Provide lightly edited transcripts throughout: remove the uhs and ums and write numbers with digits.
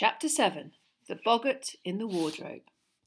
Chapter 7. The Boggart in the Wardrobe.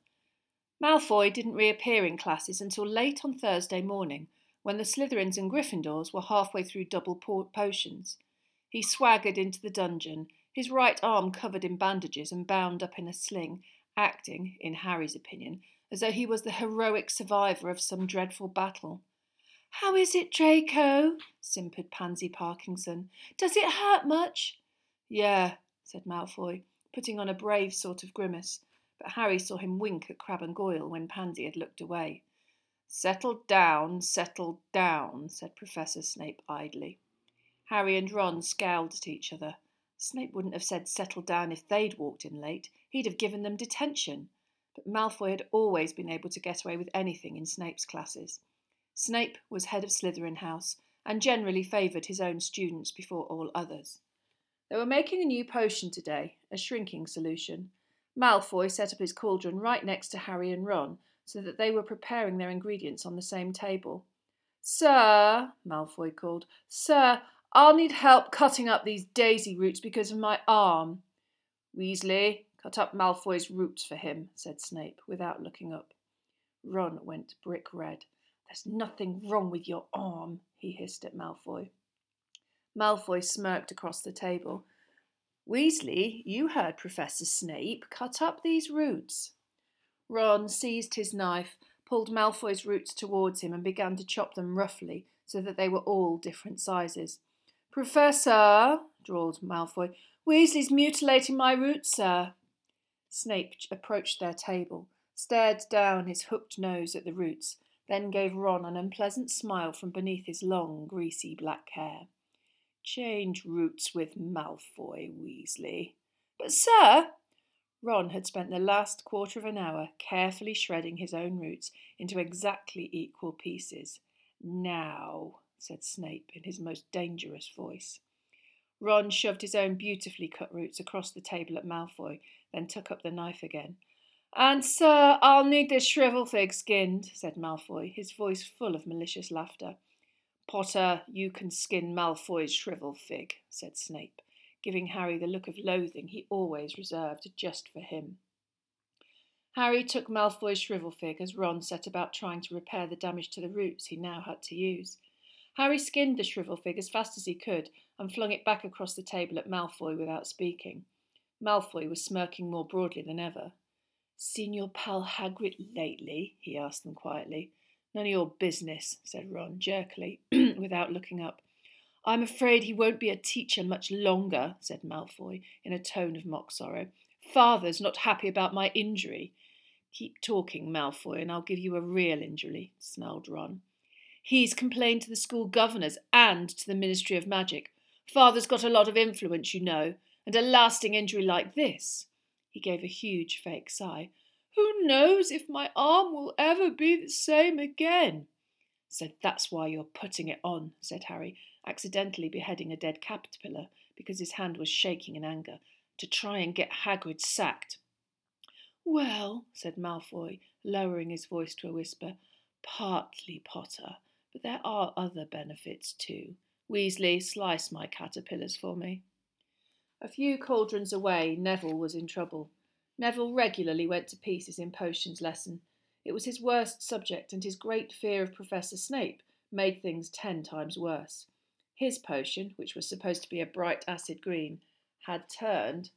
Malfoy didn't reappear in classes until late on Thursday morning, when the Slytherins and Gryffindors were halfway through double potions. He swaggered into the dungeon, his right arm covered in bandages and bound up in a sling, acting, in Harry's opinion, as though he was the heroic survivor of some dreadful battle. "How is it, Draco?" simpered Pansy Parkinson. "Does it hurt much?" "Yeah," said Malfoy, putting on a brave sort of grimace, but Harry saw him wink at Crabbe and Goyle when Pansy had looked away. Settle down, said Professor Snape idly. Harry and Ron scowled at each other. Snape wouldn't have said settle down if they'd walked in late. He'd have given them detention. But Malfoy had always been able to get away with anything in Snape's classes. Snape was head of Slytherin House and generally favoured his own students before all others. They were making a new potion today, a shrinking solution. Malfoy set up his cauldron right next to Harry and Ron, so that they were preparing their ingredients on the same table. "Sir," Malfoy called, "Sir, I'll need help cutting up these daisy roots because of my arm." "Weasley, cut up Malfoy's roots for him," said Snape, without looking up. Ron went brick red. "There's nothing wrong with your arm," he hissed at Malfoy. Malfoy smirked across the table. "Weasley, you heard Professor Snape. Cut up these roots." Ron seized his knife, pulled Malfoy's roots towards him and began to chop them roughly so that they were all different sizes. "Professor," drawled Malfoy, "Weasley's mutilating my roots, sir." Snape approached their table, stared down his hooked nose at the roots, then gave Ron an unpleasant smile from beneath his long, greasy black hair. "Change roots with Malfoy, Weasley." "But, sir—" Ron had spent the last quarter of an hour carefully shredding his own roots into exactly equal pieces. "Now," said Snape in his most dangerous voice. Ron shoved his own beautifully cut roots across the table at Malfoy, then took up the knife again. "And, sir, I'll need this shrivelfig skinned," said Malfoy, his voice full of malicious laughter. "Potter, you can skin Malfoy's shrivelfig," said Snape, giving Harry the look of loathing he always reserved just for him. Harry took Malfoy's shrivelfig as Ron set about trying to repair the damage to the roots he now had to use. Harry skinned the shrivelfig as fast as he could and flung it back across the table at Malfoy without speaking. Malfoy was smirking more broadly than ever. "Seen your pal Hagrid lately?" he asked them quietly. "None of your business," said Ron jerkily, without looking up. "I'm afraid he won't be a teacher much longer," said Malfoy, in a tone of mock sorrow. "Father's not happy about my injury." "Keep talking, Malfoy, and I'll give you a real injury," snarled Ron. "He's complained to the school governors and to the Ministry of Magic. Father's got a lot of influence, you know, and a lasting injury like this." He gave a huge fake sigh. "Who knows if my arm will ever be the same again?" "So that's why you're putting it on," said Harry, accidentally beheading a dead caterpillar because his hand was shaking in anger, "to try and get Hagrid sacked." "Well," said Malfoy, lowering his voice to a whisper, "partly, Potter, but there are other benefits too. Weasley, slice my caterpillars for me." A few cauldrons away, Neville was in trouble. Neville regularly went to pieces in potions lesson. It was his worst subject, and his great fear of Professor Snape made things 10 times worse. His potion, which was supposed to be a bright acid green, had turned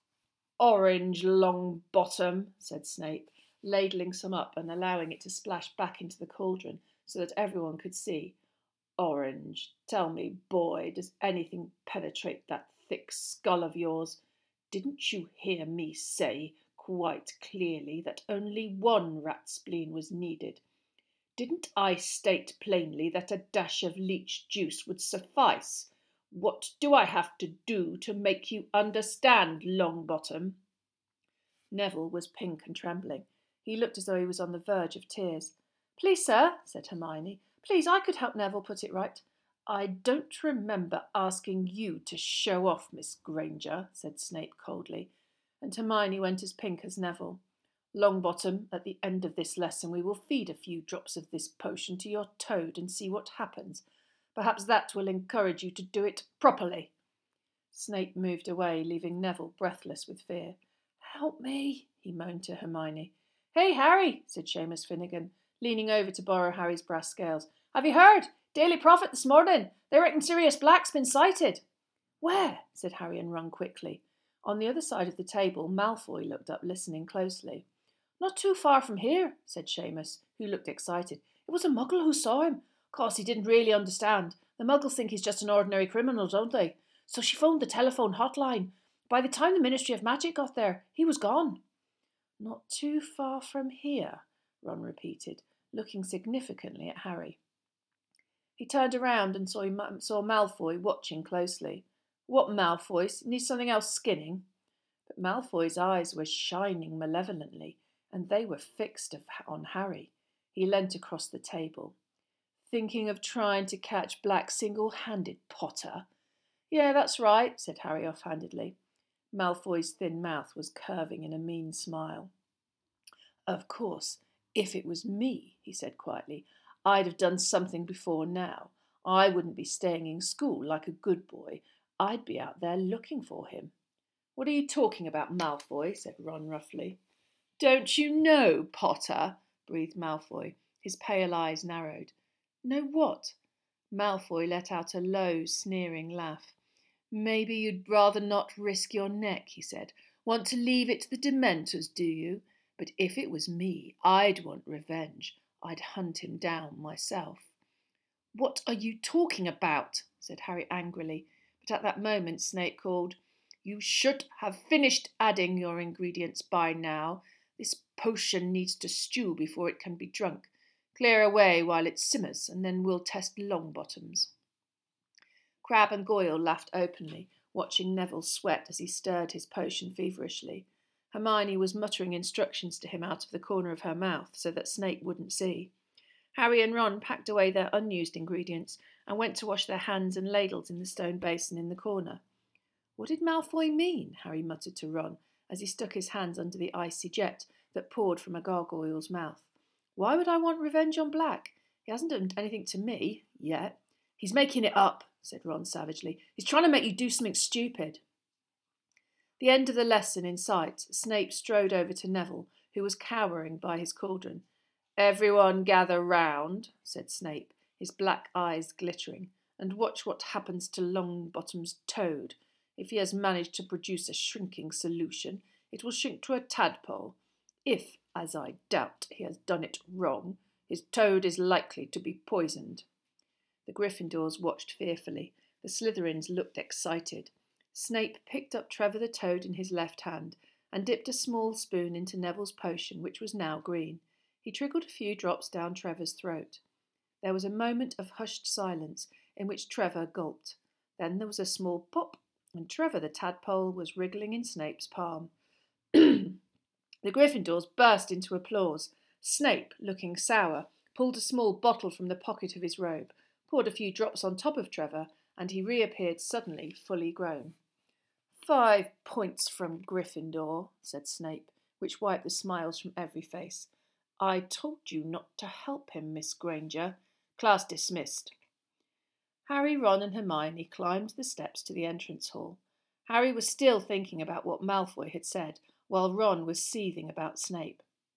orange. Longbottom, said Snape, ladling some up and allowing it to splash back into the cauldron so that everyone could see. "Orange. Tell me, boy, does anything penetrate that thick skull of yours? Didn't you hear me say quite clearly that only one rat spleen was needed? Didn't I state plainly that a dash of leech juice would suffice? What do I have to do to make you understand, Longbottom?" Neville was pink and trembling. He looked as though he was on the verge of tears. "Please, sir," said Hermione. "Please, I could help Neville put it right." "I don't remember asking you to show off, Miss Granger," said Snape coldly, and Hermione went as pink as Neville. "Longbottom, at the end of this lesson we will feed a few drops of this potion to your toad and see what happens. Perhaps that will encourage you to do it properly." Snape moved away, leaving Neville breathless with fear. "Help me," he moaned to Hermione. "Hey, Harry," said Seamus Finnegan, leaning over to borrow Harry's brass scales. "Have you heard? Daily Prophet this morning. They reckon Sirius Black's been sighted." "Where?" said Harry and Ron quickly. On the other side of the table, Malfoy looked up, listening closely. "Not too far from here," said Seamus, who looked excited. "It was a Muggle who saw him. Of course, he didn't really understand. The Muggles think he's just an ordinary criminal, don't they? So she phoned the telephone hotline. By the time the Ministry of Magic got there, he was gone." "Not too far from here," Ron repeated, looking significantly at Harry. He turned around and saw Malfoy watching closely. "What, Malfoy? Need something else skinning?" But Malfoy's eyes were shining malevolently, and they were fixed on Harry. He leant across the table. "Thinking of trying to catch Black single-handed, Potter?" "Yeah, that's right," said Harry offhandedly. Malfoy's thin mouth was curving in a mean smile. "Of course, if it was me," he said quietly, "I'd have done something before now. I wouldn't be staying in school like a good boy. I'd be out there looking for him." "What are you talking about, Malfoy?" said Ron roughly. "Don't you know, Potter?" breathed Malfoy. His pale eyes narrowed. "Know what?" Malfoy let out a low, sneering laugh. "Maybe you'd rather not risk your neck," he said. "Want to leave it to the Dementors, do you? But if it was me, I'd want revenge. I'd hunt him down myself." "What are you talking about?" said Harry angrily. But at that moment Snape called, "You should have finished adding your ingredients by now. This potion needs to stew before it can be drunk. Clear away while it simmers, and then we'll test Longbottoms." Crabbe and Goyle laughed openly, watching Neville sweat as he stirred his potion feverishly. Hermione was muttering instructions to him out of the corner of her mouth so that Snape wouldn't see. Harry and Ron packed away their unused ingredients and went to wash their hands and ladles in the stone basin in the corner. "What did Malfoy mean?" Harry muttered to Ron as he stuck his hands under the icy jet that poured from a gargoyle's mouth. "Why would I want revenge on Black? He hasn't done anything to me, yet." "He's making it up," said Ron savagely. "He's trying to make you do something stupid." The end of the lesson in sight, Snape strode over to Neville, who was cowering by his cauldron. "Everyone gather round," said Snape, his black eyes glittering, "and watch what happens to Longbottom's toad. If he has managed to produce a shrinking solution, it will shrink to a tadpole. If, as I doubt, he has done it wrong, his toad is likely to be poisoned." The Gryffindors watched fearfully. The Slytherins looked excited. Snape picked up Trevor the Toad in his left hand and dipped a small spoon into Neville's potion, which was now green. He trickled a few drops down Trevor's throat. There was a moment of hushed silence in which Trevor gulped. Then there was a small pop, and Trevor the tadpole was wriggling in Snape's palm. The Gryffindors burst into applause. Snape, looking sour, pulled a small bottle from the pocket of his robe, poured a few drops on top of Trevor, and he reappeared suddenly, fully grown. 5 points from Gryffindor," said Snape, which wiped the smiles from every face. "I told you not to help him, Miss Granger. Class dismissed." Harry, Ron and Hermione climbed the steps to the entrance hall. Harry was still thinking about what Malfoy had said, while Ron was seething about Snape.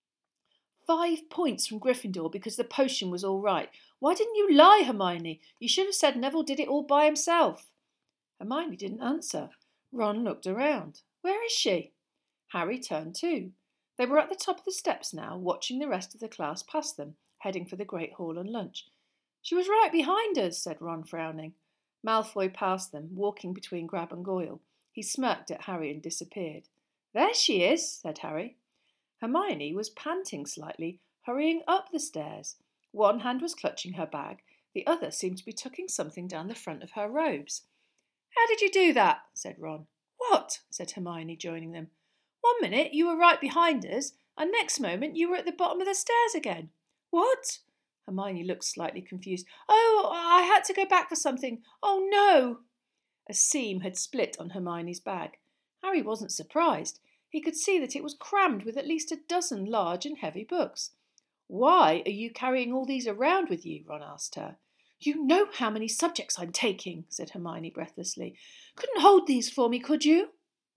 5 points from Gryffindor because the potion was all right. Why didn't you lie, Hermione? You should have said Neville did it all by himself." Hermione didn't answer. Ron looked around. "Where is she?" Harry turned too. They were at the top of the steps now, watching the rest of the class pass them, heading for the Great Hall and lunch. "She was right behind us," said Ron, frowning. Malfoy passed them, walking between Crabbe and Goyle. He smirked at Harry and disappeared. "There she is," said Harry. Hermione was panting slightly, hurrying up the stairs. One hand was clutching her bag, the other seemed to be tucking something down the front of her robes. "How did you do that?" said Ron. "What?" said Hermione, joining them. "One minute you were right behind us, and next moment you were at the bottom of the stairs again." "What?" Hermione looked slightly confused. "Oh, I had to go back for something. Oh, no!" A seam had split on Hermione's bag. Harry wasn't surprised. He could see that it was crammed with at least a dozen large and heavy books. "Why are you carrying all these around with you?" Ron asked her. You know how many subjects I'm taking, said Hermione breathlessly. Couldn't hold these for me, could you?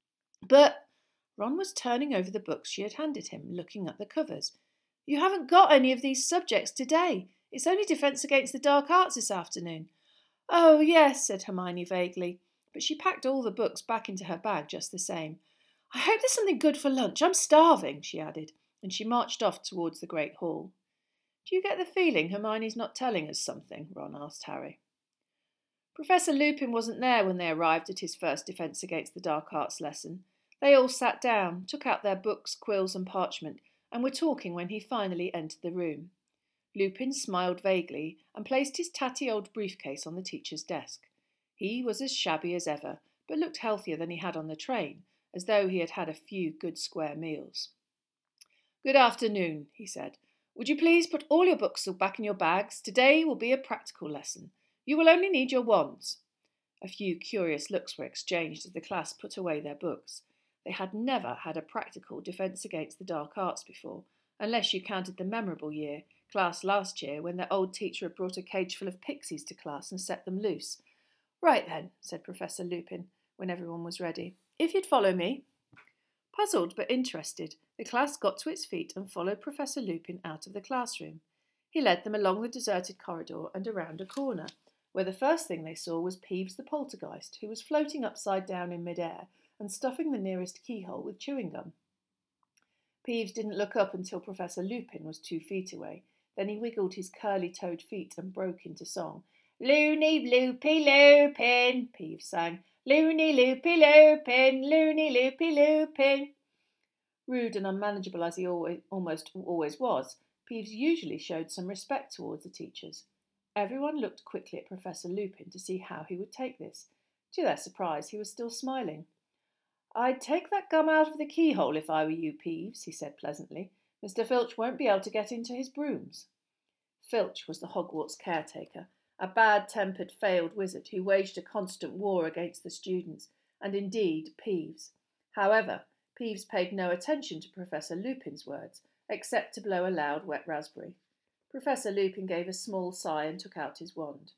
But Ron was turning over the books she had handed him, looking at the covers. You haven't got any of these subjects today. It's only Defence Against the Dark Arts this afternoon. Oh, yes, said Hermione vaguely, but she packed all the books back into her bag just the same. I hope there's something good for lunch. I'm starving, she added, and she marched off towards the Great Hall. Do you get the feeling Hermione's not telling us something? Ron asked Harry. Professor Lupin wasn't there when they arrived at his first Defence Against the Dark Arts lesson. They all sat down, took out their books, quills and parchment, and were talking when he finally entered the room. Lupin smiled vaguely and placed his tatty old briefcase on the teacher's desk. He was as shabby as ever, but looked healthier than he had on the train, as though he had had a few good square meals. Good afternoon, he said. Would you please put all your books back in your bags? Today will be a practical lesson. You will only need your wands. A few curious looks were exchanged as the class put away their books. They had never had a practical Defence Against the Dark Arts before, unless you counted the memorable class last year when their old teacher had brought a cage full of pixies to class and set them loose. Right then, said Professor Lupin, when everyone was ready. If you'd follow me. Puzzled but interested, the class got to its feet and followed Professor Lupin out of the classroom. He led them along the deserted corridor and around a corner, where the first thing they saw was Peeves the poltergeist, who was floating upside down in mid-air and stuffing the nearest keyhole with chewing gum. Peeves didn't look up until Professor Lupin was 2 feet away. Then he wiggled his curly-toed feet and broke into song. Loony loopy Lupin, Peeves sang. Loony loopy Lupin, loony loopy Lupin. Rude and unmanageable as he almost always was, Peeves usually showed some respect towards the teachers. Everyone looked quickly at Professor Lupin to see how he would take this. To their surprise, he was still smiling. I'd take that gum out of the keyhole if I were you, Peeves, he said pleasantly. Mr. Filch won't be able to get into his brooms. Filch was the Hogwarts caretaker, a bad-tempered failed wizard who waged a constant war against the students, and indeed Peeves. However, Peeves paid no attention to Professor Lupin's words, except to blow a loud wet raspberry. Professor Lupin gave a small sigh and took out his wand.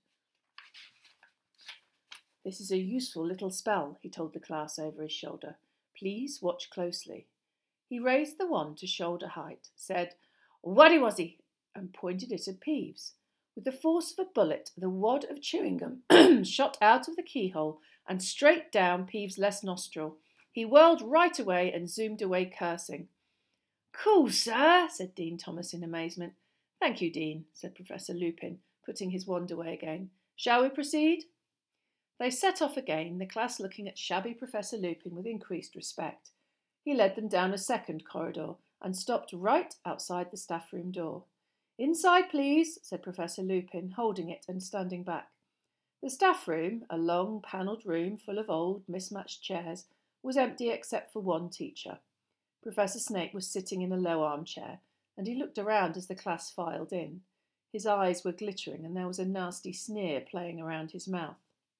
This is a useful little spell, he told the class over his shoulder. Please watch closely. He raised the wand to shoulder height, said, Waddy-wazzy, and pointed it at Peeves. With the force of a bullet, the wad of chewing gum shot out of the keyhole and straight down Peeves' left nostril. He whirled right away and zoomed away cursing. Cool, sir, said Dean Thomas in amazement. Thank you, Dean, said Professor Lupin, putting his wand away again. Shall we proceed? They set off again, the class looking at shabby Professor Lupin with increased respect. He led them down a second corridor and stopped right outside the staff room door. Inside, please, said Professor Lupin, holding it and standing back. The staff room, a long panelled room full of old, mismatched chairs, was empty except for one teacher. Professor Snape was sitting in a low armchair, and he looked around as the class filed in. His eyes were glittering, and there was a nasty sneer playing around his mouth.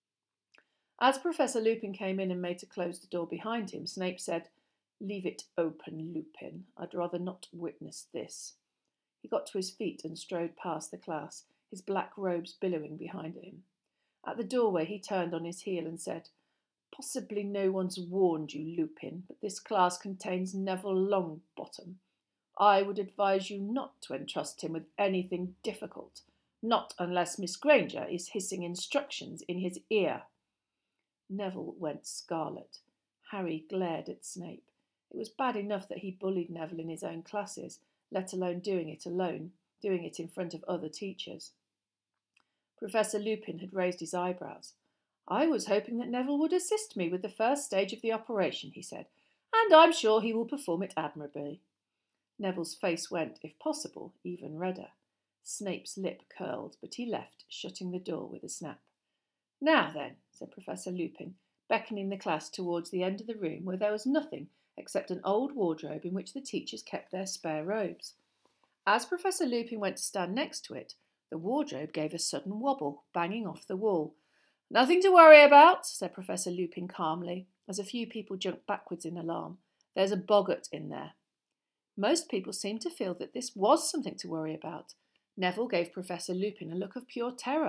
As Professor Lupin came in and made to close the door behind him, Snape said, Leave it open, Lupin. I'd rather not witness this. He got to his feet and strode past the class, his black robes billowing behind him. At the doorway he turned on his heel and said, Possibly no one's warned you, Lupin, but this class contains Neville Longbottom. I would advise you not to entrust him with anything difficult, not unless Miss Granger is hissing instructions in his ear. Neville went scarlet. Harry glared at Snape. It was bad enough that he bullied Neville in his own classes, let alone doing it in front of other teachers. Professor Lupin had raised his eyebrows. I was hoping that Neville would assist me with the first stage of the operation, he said, and I'm sure he will perform it admirably. Neville's face went, if possible, even redder. Snape's lip curled, but he left, shutting the door with a snap. Now then, said Professor Lupin, beckoning the class towards the end of the room where there was nothing except an old wardrobe in which the teachers kept their spare robes. As Professor Lupin went to stand next to it, the wardrobe gave a sudden wobble, banging off the wall. Nothing to worry about, said Professor Lupin calmly, as a few people jumped backwards in alarm. There's a boggart in there. Most people seemed to feel that this was something to worry about. Neville gave Professor Lupin a look of pure terror,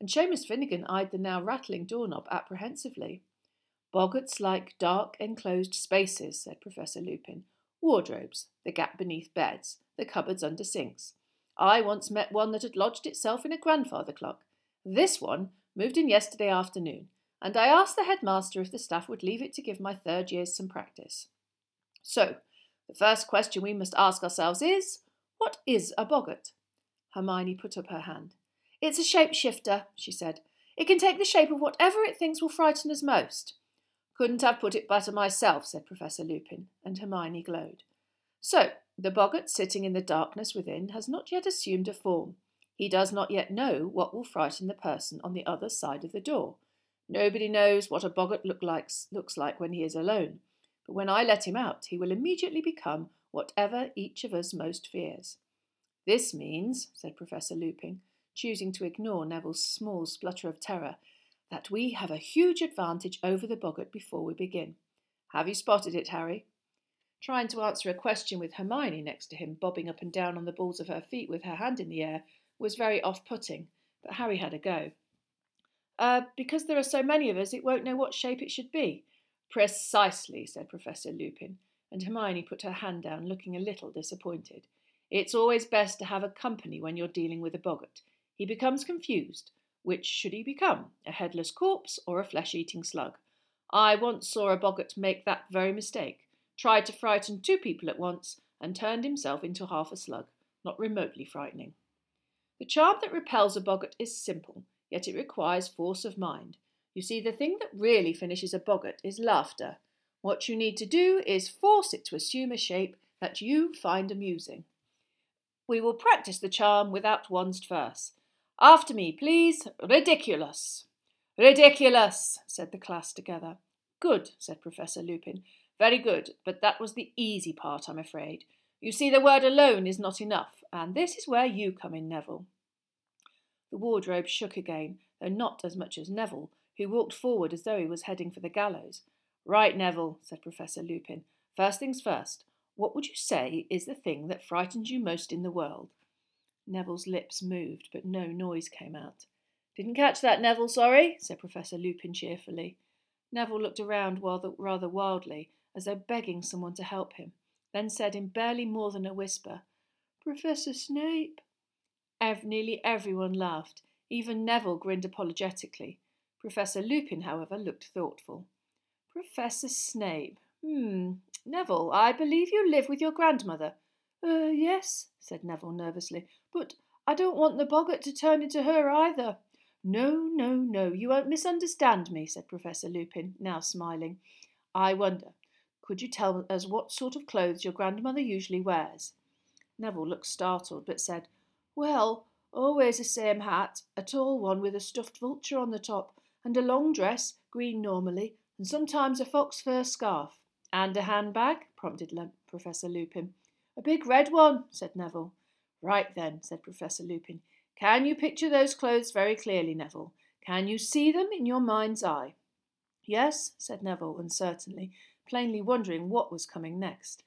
and Seamus Finnegan eyed the now rattling doorknob apprehensively. Boggarts like dark, enclosed spaces, said Professor Lupin. Wardrobes, the gap beneath beds, the cupboards under sinks. I once met one that had lodged itself in a grandfather clock. This one moved in yesterday afternoon, and I asked the headmaster if the staff would leave it to give my third years some practice. So, the first question we must ask ourselves is, what is a boggart? Hermione put up her hand. It's a shape-shifter, she said. It can take the shape of whatever it thinks will frighten us most. Couldn't have put it better myself, said Professor Lupin, and Hermione glowed. So, the boggart sitting in the darkness within has not yet assumed a form. He does not yet know what will frighten the person on the other side of the door. Nobody knows what a boggart looks like when he is alone, but when I let him out, he will immediately become whatever each of us most fears. This means, said Professor Lupin, choosing to ignore Neville's small splutter of terror, that we have a huge advantage over the boggart before we begin. Have you spotted it, Harry? Trying to answer a question with Hermione next to him, bobbing up and down on the balls of her feet with her hand in the air, was very off-putting, but Harry had a go. Because there are so many of us, it won't know what shape it should be. Precisely, said Professor Lupin, and Hermione put her hand down, looking a little disappointed. It's always best to have a company when you're dealing with a boggart. He becomes confused. Which should he become, a headless corpse or a flesh-eating slug? I once saw a boggart make that very mistake, tried to frighten 2 people at once, and turned himself into half a slug, not remotely frightening. The charm that repels a boggart is simple, yet it requires force of mind. You see, the thing that really finishes a boggart is laughter. What you need to do is force it to assume a shape that you find amusing. We will practice the charm without wands first. After me, please. Ridiculous. Ridiculous, said the class together. Good, said Professor Lupin. Very good, but that was the easy part, I'm afraid. You see, the word alone is not enough, and this is where you come in, Neville. The wardrobe shook again, though not as much as Neville, who walked forward as though he was heading for the gallows. Right, Neville, said Professor Lupin. First things first. What would you say is the thing that frightens you most in the world? Neville's lips moved, but no noise came out. Didn't catch that, Neville, sorry, said Professor Lupin cheerfully. Neville looked around rather wildly, as though begging someone to help him, then said in barely more than a whisper, Professor Snape. Nearly everyone laughed. Even Neville grinned apologetically. Professor Lupin, however, looked thoughtful. Professor Snape. Neville, I believe you live with your grandmother. Yes, said Neville nervously, but I don't want the boggart to turn into her either. No, you won't misunderstand me, said Professor Lupin, now smiling. I wonder, could you tell us what sort of clothes your grandmother usually wears? Neville looked startled, but said, Well, always the same hat, a tall one with a stuffed vulture on the top, and a long dress, green normally, and sometimes a fox fur scarf. And a handbag? Prompted Professor Lupin. A big red one, said Neville. Right then, said Professor Lupin. Can you picture those clothes very clearly, Neville? Can you see them in your mind's eye? Yes, said Neville uncertainly, plainly wondering what was coming next.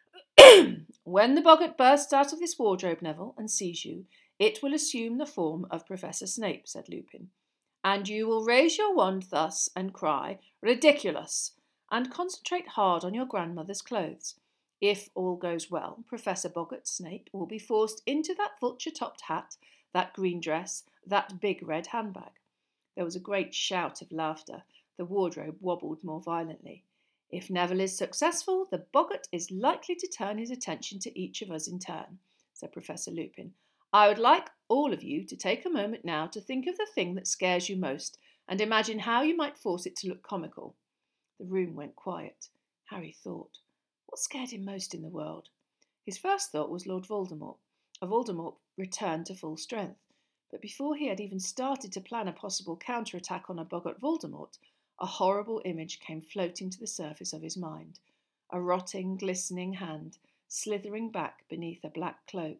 When the boggart bursts out of this wardrobe, Neville, and sees you, it will assume the form of Professor Snape, said Lupin. And you will raise your wand thus and cry, Ridiculous, and concentrate hard on your grandmother's clothes. If all goes well, Professor Boggart Snape will be forced into that vulture-topped hat, that green dress, that big red handbag. There was a great shout of laughter. The wardrobe wobbled more violently. If Neville is successful, the boggart is likely to turn his attention to each of us in turn, said Professor Lupin. I would like all of you to take a moment now to think of the thing that scares you most and imagine how you might force it to look comical. The room went quiet. Harry thought. What scared him most in the world? His first thought was Lord Voldemort. A Voldemort returned to full strength. But before he had even started to plan a possible counterattack on a boggart Voldemort, a horrible image came floating to the surface of his mind. A rotting, glistening hand, slithering back beneath a black cloak.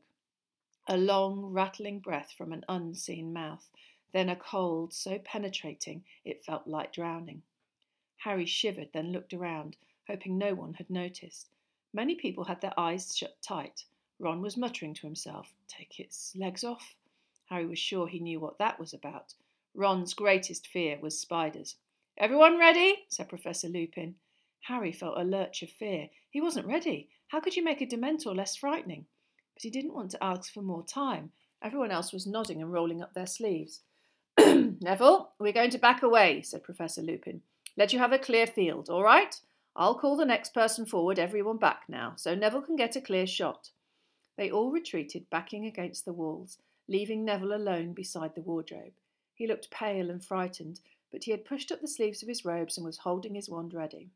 A long, rattling breath from an unseen mouth, then a cold so penetrating it felt like drowning. Harry shivered, then looked around, hoping no one had noticed. Many people had their eyes shut tight. Ron was muttering to himself, Take its legs off. Harry was sure he knew what that was about. Ron's greatest fear was spiders. "Everyone ready?" said Professor Lupin. Harry felt a lurch of fear. He wasn't ready. How could you make a Dementor less frightening? But he didn't want to ask for more time. Everyone else was nodding and rolling up their sleeves. "Neville, we're going to back away," said Professor Lupin. "Let you have a clear field, all right? I'll call the next person forward, everyone back now, so Neville can get a clear shot." They all retreated, backing against the walls, leaving Neville alone beside the wardrobe. He looked pale and frightened, but he had pushed up the sleeves of his robes and was holding his wand ready.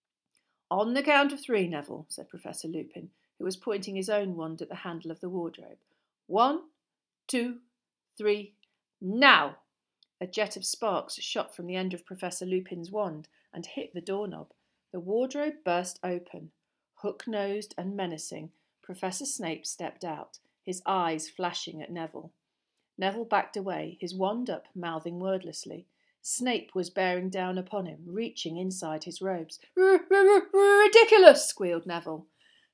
"On the count of 3, Neville," said Professor Lupin, who was pointing his own wand at the handle of the wardrobe. 1, 2, 3, now! A jet of sparks shot from the end of Professor Lupin's wand and hit the doorknob. The wardrobe burst open. Hook-nosed and menacing, Professor Snape stepped out, his eyes flashing at Neville. Neville backed away, his wand up, mouthing wordlessly. Snape was bearing down upon him, reaching inside his robes. "Ridiculous!" squealed Neville.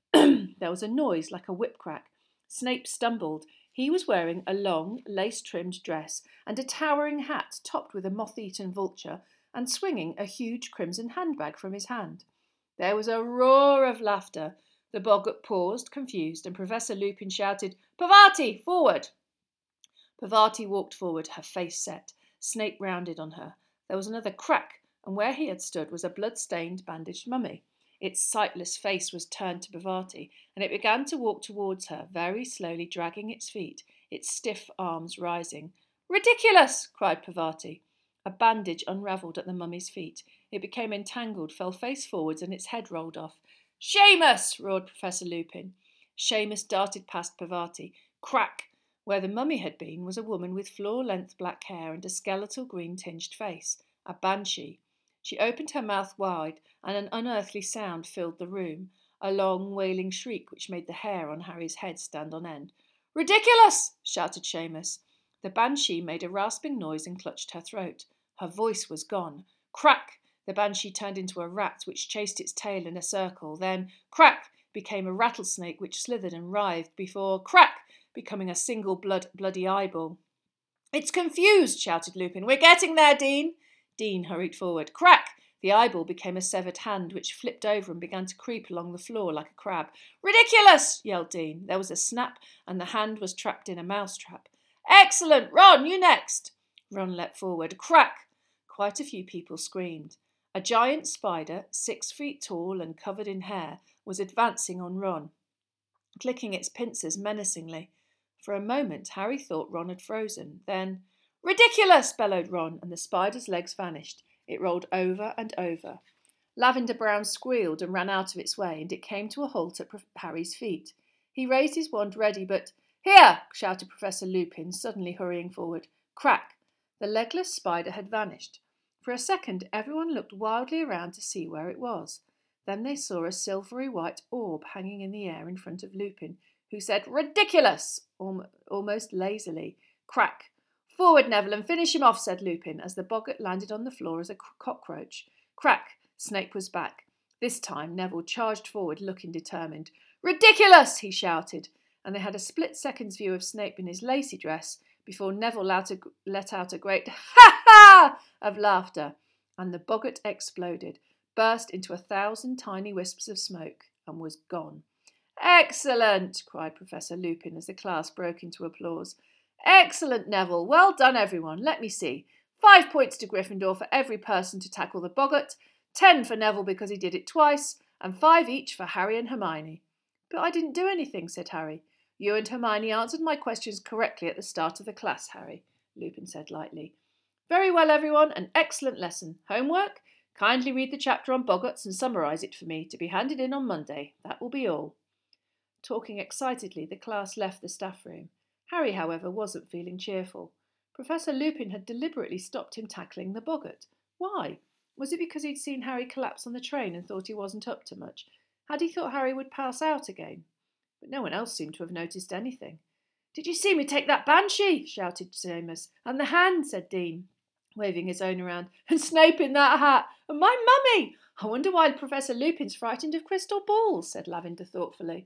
There was a noise like a whip crack. Snape stumbled. He was wearing a long, lace-trimmed dress and a towering hat topped with a moth-eaten vulture and swinging a huge crimson handbag from his hand. There was a roar of laughter. The boggart paused, confused, and Professor Lupin shouted, "Parvati, forward!" Parvati walked forward, her face set. Snape rounded on her. There was another crack, and where he had stood was a blood-stained, bandaged mummy. Its sightless face was turned to Parvati, and it began to walk towards her, very slowly dragging its feet, its stiff arms rising. "Ridiculous!" cried Parvati. A bandage unravelled at the mummy's feet. It became entangled, fell face forwards, and its head rolled off. "Seamus!" roared Professor Lupin. Seamus darted past Parvati. Crack! Where the mummy had been was a woman with floor-length black hair and a skeletal green-tinged face, a banshee. She opened her mouth wide, and an unearthly sound filled the room, a long, wailing shriek which made the hair on Harry's head stand on end. "Ridiculous!" shouted Seamus. The banshee made a rasping noise and clutched her throat. Her voice was gone. Crack! The banshee turned into a rat which chased its tail in a circle, then, crack! Became a rattlesnake which slithered and writhed before, crack! Becoming a single bloody eyeball. "It's confused!" shouted Lupin. "We're getting there, Dean!" Dean hurried forward. Crack! The eyeball became a severed hand which flipped over and began to creep along the floor like a crab. "Ridiculous!" yelled Dean. There was a snap, and the hand was trapped in a mousetrap. "Excellent! Ron, you next!" Ron leapt forward. Crack! Quite a few people screamed. A giant spider, 6 feet tall and covered in hair, was advancing on Ron, clicking its pincers menacingly. For a moment, Harry thought Ron had frozen. Then, "Ridiculous!" bellowed Ron, and the spider's legs vanished. It rolled over and over. Lavender Brown squealed and ran out of its way, and it came to a halt at Harry's feet. He raised his wand ready, but "Here!" shouted Professor Lupin, suddenly hurrying forward. Crack! The legless spider had vanished. For a second, everyone looked wildly around to see where it was. Then they saw a silvery white orb hanging in the air in front of Lupin, who said, "Ridiculous!" almost lazily. Crack! "Forward, Neville, and finish him off," said Lupin, as the boggart landed on the floor as a cockroach. Crack! Snape was back. This time Neville charged forward, looking determined. "Ridiculous!" he shouted, and they had a split-second's view of Snape in his lacy dress before Neville let out a great "ha-ha" of laughter, and the boggart exploded, burst into 1,000 tiny wisps of smoke, and was gone. "Excellent!" cried Professor Lupin as the class broke into applause. "Excellent, Neville. Well done, everyone. Let me see. 5 points to Gryffindor for every person to tackle the boggart, 10 for Neville because he did it twice, and 5 each for Harry and Hermione." "But I didn't do anything," said Harry. "You and Hermione answered my questions correctly at the start of the class, Harry," Lupin said lightly. "Very well, everyone. An excellent lesson. Homework? Kindly read the chapter on boggarts and summarise it for me, to be handed in on Monday. That will be all." Talking excitedly, the class left the staff room. Harry, however, wasn't feeling cheerful. Professor Lupin had deliberately stopped him tackling the boggart. Why? Was it because he'd seen Harry collapse on the train and thought he wasn't up to much? Had he thought Harry would pass out again? But no one else seemed to have noticed anything. "Did you see me take that banshee?" shouted Seamus. "And the hand," said Dean, waving his own around. "And Snape in that hat. And my mummy! I wonder why Professor Lupin's frightened of crystal balls," said Lavender thoughtfully.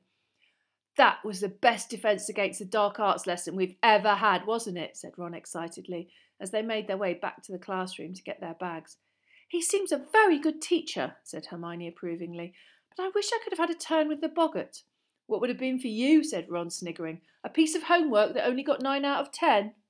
"That was the best defence against the dark arts lesson we've ever had, wasn't it?" said Ron excitedly. as they made their way back to the classroom to get their bags. "He seems a very good teacher," said Hermione approvingly, "but I wish I could have had a turn with the boggart." "What would have been for you?" said Ron, sniggering. "A piece of homework that only got 9 out of 10?"